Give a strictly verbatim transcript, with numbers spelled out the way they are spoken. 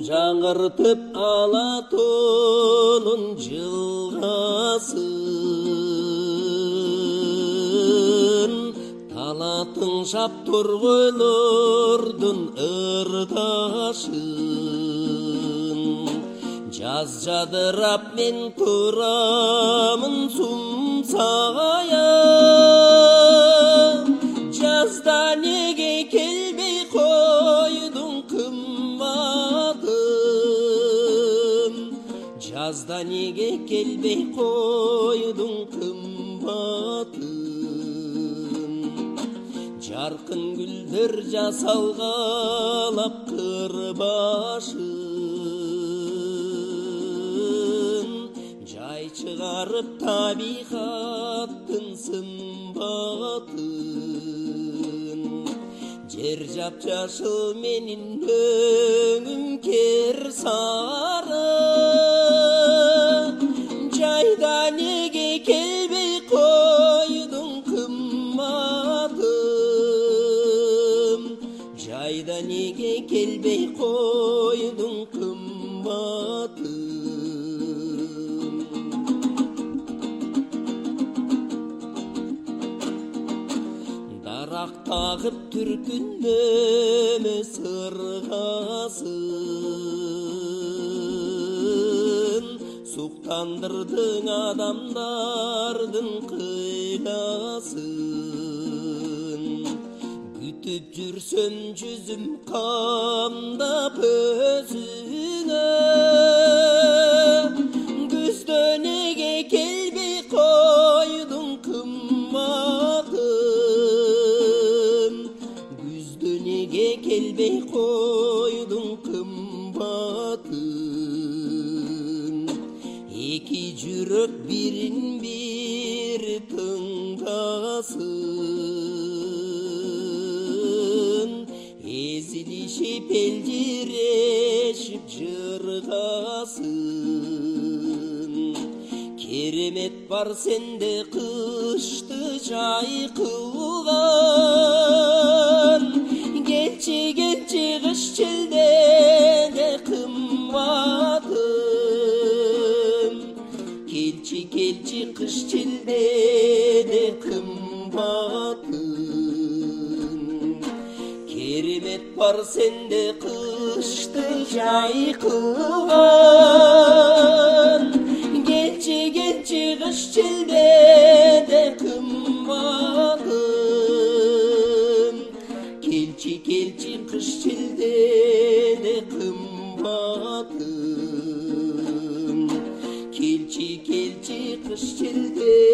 жаңғыртып Алатонун жылғасын, талатын шаптыр көйлөрдүн ырдашын. Жаз жадырап мен турамын сумсая, жазда неге келбей койдуң кымбатым, жазда неге келбей койдуң кымбатым. Жарқын гүлдөр жасалгалап кыр башын, жай чыгарып табигаттын сымбатын. Жер жап-жашыл менин өңүм кер сары, жайда неге келбей койдуң кымбатым, жайда неге келбей койдуң кымбатым. Дарак тагып түркүнөмө сыргасын, суктандырдың адамдардын кыйласын. Күтүп жүрсөм жүзүм камдап өзүнө, күздө неге келбей койдуң кымбатым, күздө неге келбей койдуң кымбатым. Эки жүрөк бирин бир тыңдасын, эзилишип элжирешип жыргасын. Керемет бар сенде кышты жай кылган, келчи келчи кыш челдеде кымбатым, келчи келчи кыш челдеде кымбатым. Керемет бар сенде кышты жай кылган, келчи келчи кыш челдеде кымбатым, келчи келчи кыш челдеде кымбатым, келчи келчи кыш челдеде